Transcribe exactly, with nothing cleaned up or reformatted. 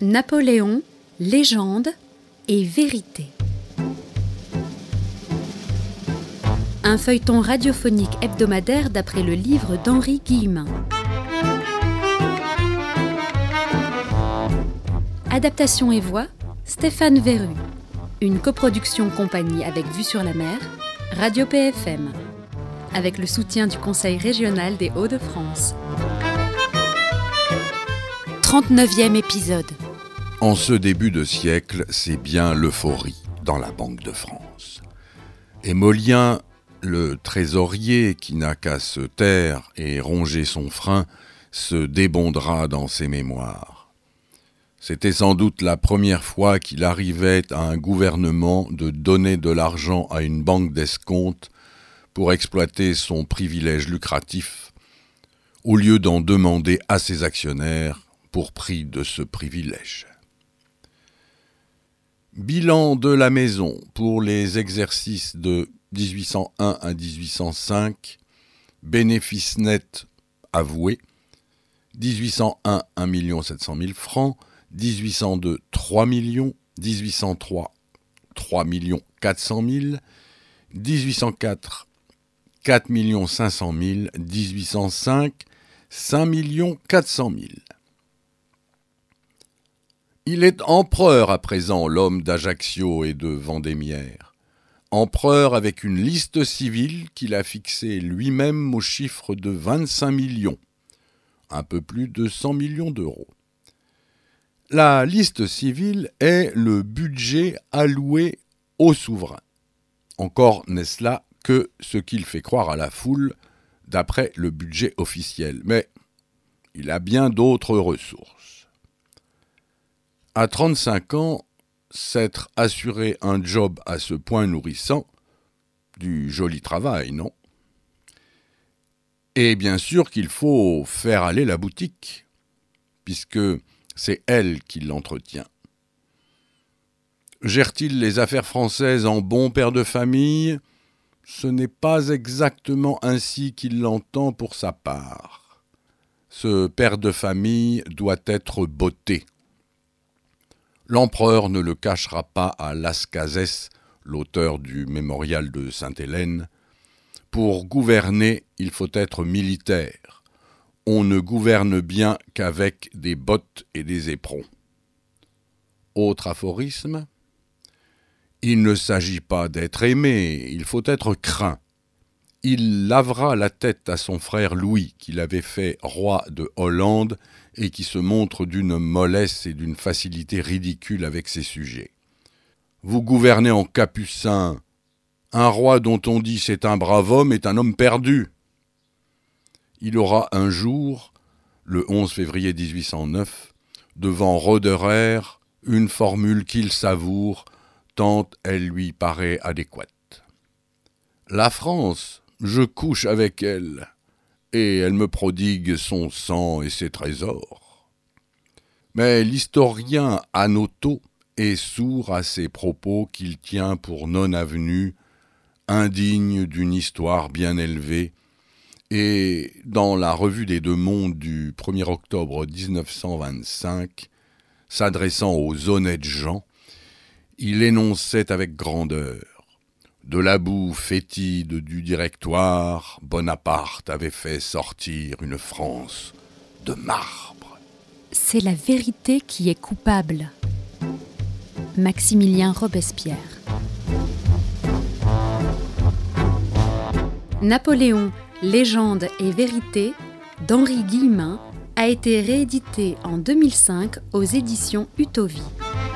Napoléon, légende et vérité. Un feuilleton radiophonique hebdomadaire d'après le livre d'Henri Guillemin. Adaptation et voix, Stéphane Verru. Une coproduction compagnie avec Vue sur la Mer, Radio P F M. Avec le soutien du Conseil régional des Hauts-de-France. trente-neuvième épisode. En ce début de siècle, c'est bien l'euphorie dans la Banque de France. Émolien, le trésorier qui n'a qu'à se taire et ronger son frein, se débondera dans ses mémoires. C'était sans doute la première fois qu'il arrivait à un gouvernement de donner de l'argent à une banque d'escompte pour exploiter son privilège lucratif, au lieu d'en demander à ses actionnaires pour prix de ce privilège. Bilan de la maison pour les exercices de dix-huit cent un à dix-huit cent cinq, bénéfice net avoué, dix-huit cent un, un million sept cent mille francs, dix-huit cent deux, trois millions, dix-huit cent trois, trois millions quatre cent mille, dix-huit cent quatre, quatre millions cinq cent mille, dix-huit cent cinq, cinq millions quatre cent mille. Il est empereur à présent, l'homme d'Ajaccio et de Vendémiaire. Empereur avec une liste civile qu'il a fixée lui-même au chiffre de vingt-cinq millions, un peu plus de cent millions d'euros. La liste civile est le budget alloué au souverain. Encore n'est-ce là que ce qu'il fait croire à la foule d'après le budget officiel, mais il a bien d'autres ressources. À trente-cinq ans, s'être assuré un job à ce point nourrissant, du joli travail, non ? Et bien sûr qu'il faut faire aller la boutique, puisque c'est elle qui l'entretient. Gère-t-il les affaires françaises en bon père de famille ? Ce n'est pas exactement ainsi qu'il l'entend pour sa part. Ce père de famille doit être botté. L'empereur ne le cachera pas à Lascazès, l'auteur du mémorial de Sainte-Hélène. Pour gouverner, il faut être militaire. On ne gouverne bien qu'avec des bottes et des éperons. Autre aphorisme. Il ne s'agit pas d'être aimé, il faut être craint. Il lavera la tête à son frère Louis, qu'il avait fait roi de Hollande et qui se montre d'une mollesse et d'une facilité ridicule avec ses sujets. Vous gouvernez en capucin. Un roi dont on dit c'est un brave homme est un homme perdu. Il aura un jour, le onze février dix-huit cent neuf, devant Roederer, une formule qu'il savoure, tant elle lui paraît adéquate. La France, je couche avec elle, et elle me prodigue son sang et ses trésors. Mais l'historien Hanotaux est sourd à ces propos qu'il tient pour non avenus, indignes d'une histoire bien élevée, et dans la Revue des Deux Mondes du premier octobre dix-neuf cent vingt-cinq, s'adressant aux honnêtes gens, il énonçait avec grandeur. De la boue fétide du directoire, Bonaparte avait fait sortir une France de marbre. C'est la vérité qui est coupable. Maximilien Robespierre. Napoléon, légende et vérité d'Henri Guillemin a été réédité en deux mille cinq aux éditions Utovie.